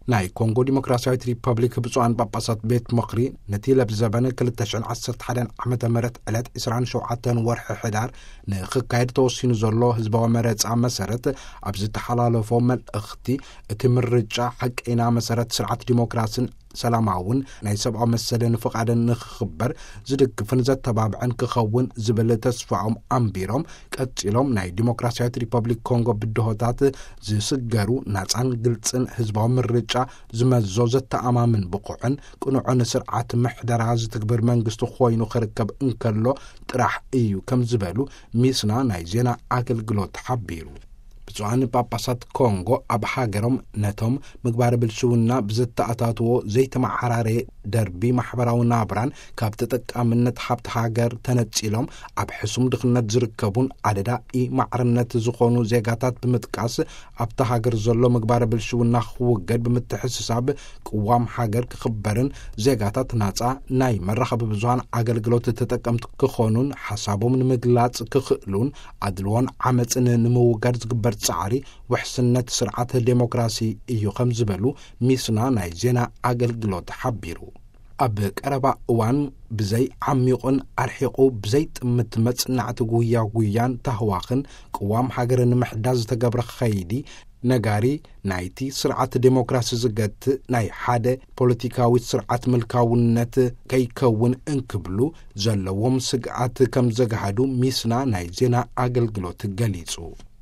ናይ ኮንጎ ዲሞክራሲያዊት ሪፐብሊክ ብፁዓን ጳጳሳት ቤት ምኽሪ ነቲ ለብ ዘበነ 2011 ዓመተ ምህረት ዕለት 27 ወርሒ ሕዳር ንኽካየድ ተወሲኑ ዘሎ ህዝባዊ መረፃ መሰረት ኣብ ዝተሓላለፎ መልእኽቲ እቲ ምርጫ ሓቂና መሰረት ስርዓት ዲሞክራሲን ሰላማውን ናይ ሰብኣዊ መሰልን ፍቓድን ንኽኽበር ዝድግፍን ዘተባብዕን ክኸውን ዝብል ተስፋኦም ኣንቢሮም ቀፂሎም ናይ ዲሞክራሲያዊት ሪፐብሊክ ኮንጎ ብድሆታት ዝስገሩ ናፃን ግልፅን ህዝባዊ ምርጫ ዝመዞ ዘተኣማምን ብቑዕን ቅኑዕን ስርዓት ምሕደራ ዝትግብር መንግስቲ ኮይኑ ክርከብ እንከሎ ጥራሕ እዩ ከም ዝበሉ ሚስና ናይ ዜና ኣገልግሎት ሓቢሩ ብፁዓን ጳጳሳት ኮንጎ ኣብ ሃገሮም ነቶም ምግባር ብልሽውና ብዘተኣታትዎ ዘይተመዓራረ ደርቢ ማሕበራዊ ናብራን ካብ ተጠቃምነት ሃብቲ ሃገር ተነፂሎም ኣብ ሕሱም ድኽነት ዝርከቡን ኣደዳኢ ማዕርነት ዝኾኑ ዜጋታት ብምጥቃስ ኣብቲ ሃገር ዘሎ ምግባር ብልሽውና ክውገድ ብምትሕስሳብ ቅዋም ሃገር ክኽበርን ዜጋታት ናፃ ናይ መራኸቢ ብዙሃን ኣገልግሎት ተጠቀምቲ ክኾኑን ሓሳቦም ንምግላጽ ክኽእሉን ኣድልዎን ዓመፅን ንምውጋድ ዝግበር ጻዕሪ ውሕስነት ስርዓት ዴሞክራሲ እዩ ከም ዝበሉ ሚስና ናይ ዜና ኣገልግሎት ሓቢሩ ኣብ ቀረባ እዋን ብዘይ ዓሚቑን ኣርሒቑ ብዘይ ጥምት መጽናዕቲ ጉያን ተህዋኽን ቅዋም ሃገርን ምሕዳዝ ዝተገብረ ኸይዲ ነጋሪ ናይቲ ስርዓት ዴሞክራሲ ዝገትእ ናይ ሓደ ፖለቲካዊ ስርዓት ምልካውነት ከይከውን እንክብሉ ዘለዎም ስግዓት ከም ዘገሃዱ ሚስና ናይ ዜና ኣገልግሎት ገሊጹ